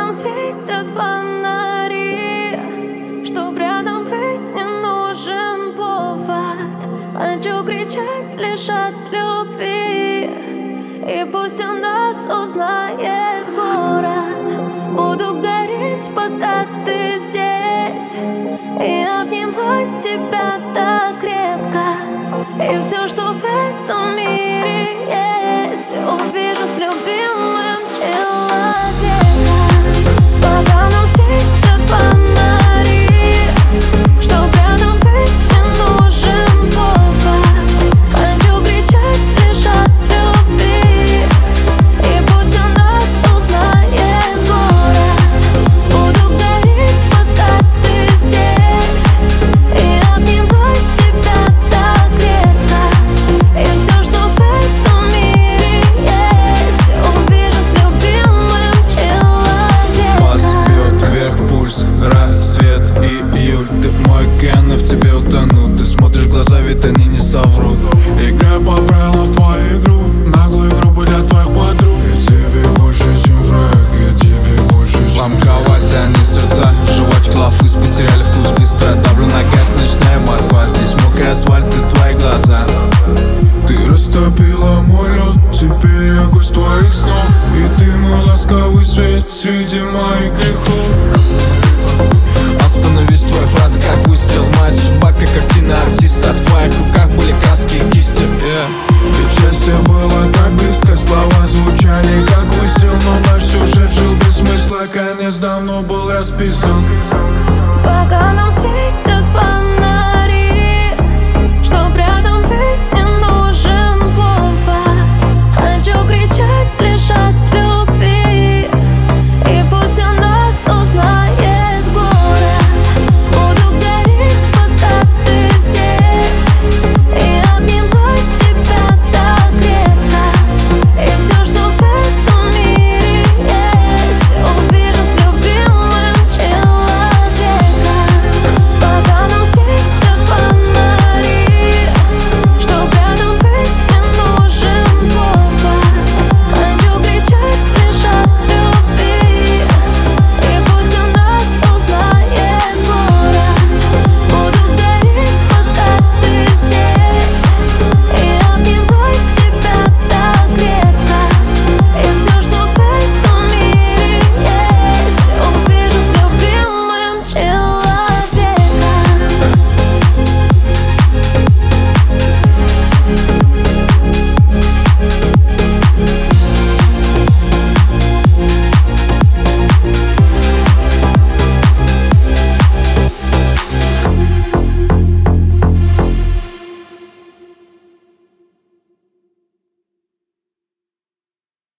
нам светят фонари, чтоб рядом быть не нужен повод. Хочу кричать лишь от любви, и пусть о нас узнает город. Буду гореть, пока ты здесь, и обнимать тебя так крепко. И все, что в этом мире есть, увижу с любимым человеком. Пока нам светят фонари, чтоб рядом быть не нужен повод. Хочу кричать лишь от любви, и пусть о нас узнает город. Буду гореть, пока ты здесь, и обнимать тебя так крепко. И все, что в этом мире есть, увижу с любимым человеком. Бас бьет вверх, пульс, рассвет, июль. Ты мой океан, и в тебе утону. Ты смотришь в глаза, ведь они не соврут. Играю по правилам твою игру, наглую игру для твоих подруг. Я тебе больше, чем враг, я тебе больше, чем ламковать они сердца, жвачки лафыс потеряли вкус. Быстро давлю на газ, ночная Москва. Здесь мокрый асфальт и твои глаза. Ты растопила мой лед, теперь я гость твоих снов. И ты мой ласковый свет среди моих грехов. Остановись, твоя фраза как выстрел. Моя судьба как картина артиста. В твоих руках были краски и кисти. Ведь счастье было так близко, слова звучали как выстрел. Но наш сюжет жил без смысла, конец давно был расписан. Пока нам